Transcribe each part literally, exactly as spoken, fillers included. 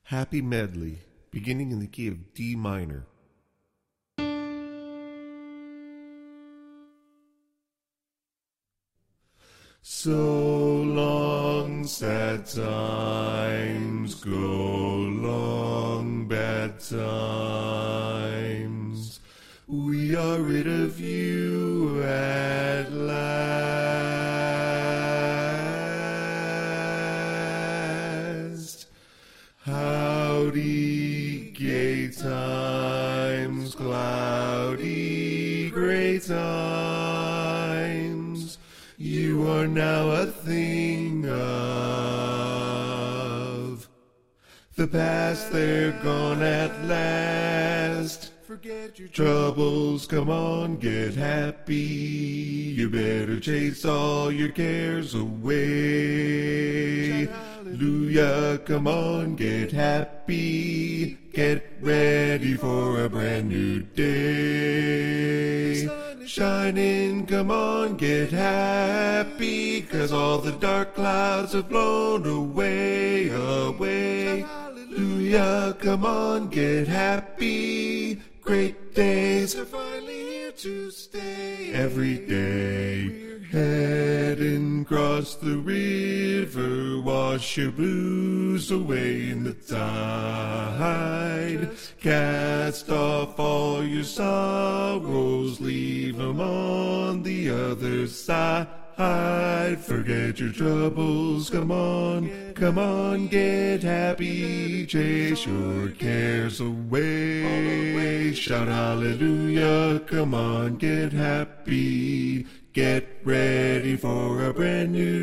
Happy Medley, beginning in the key of D minor. So long, sad times, go long, bad times. We are rid of you at last. Howdy, gay times, cloudy, gray times. You are now a thing of the past, they're gone at last. Forget your troubles, come on, get happy. You better chase all your cares away. Hallelujah, come on, get happy. Get ready for a brand new day. Shining, come on, get happy, 'cause all the dark clouds have blown away, away. Hallelujah, come on, get happy. Great days are finally here to stay. Every day we're heading across the river. Wash your blues away in the tide. Cast off all your sorrows, leave them on the other side. Forget your troubles, come on, come on, get happy. Chase your cares away. Shout hallelujah, come on, get happy. Get ready for a brand new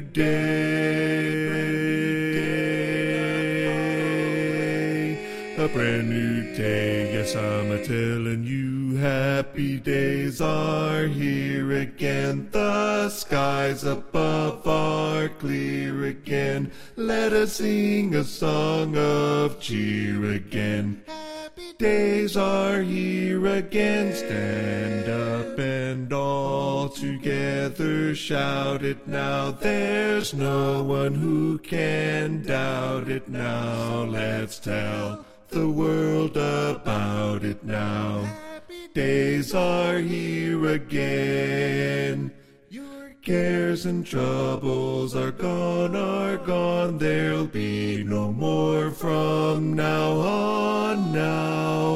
day. A brand new day, yes, I'm a-telling you, happy days are here again. The skies above are clear again. Let us sing a song of cheer again. Happy days are here again. Stand up and all together shout it now. There's no one who can doubt it now. Let's tell the world about it now. Happy days are here again. Your cares and troubles are gone, are gone. There'll be no more from now on, now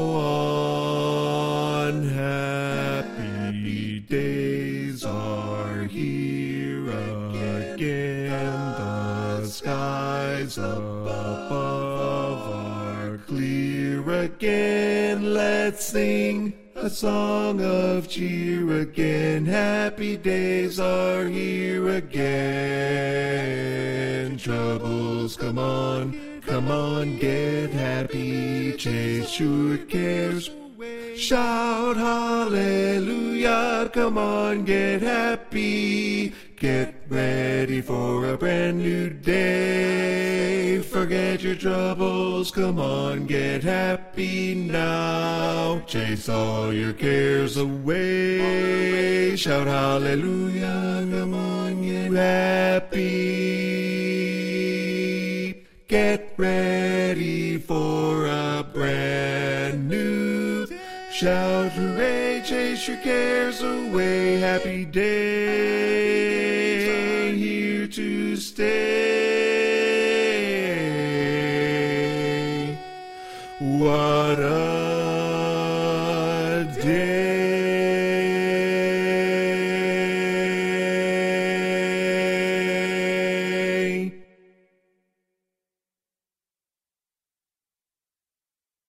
on. Happy days are here again. The skies above are clear again. Let's sing a song of cheer again. Happy days are here again. Troubles, come on, come on, get happy. Chase your cares away. Shout hallelujah, come on, get happy. Get ready for a brand new day. Forget your troubles, come on, get happy now. Chase all your cares away. Shout hallelujah, come on, get happy. Get ready for a brand new day. Shout hooray, chase your cares away. Happy day, here to stay. What a day.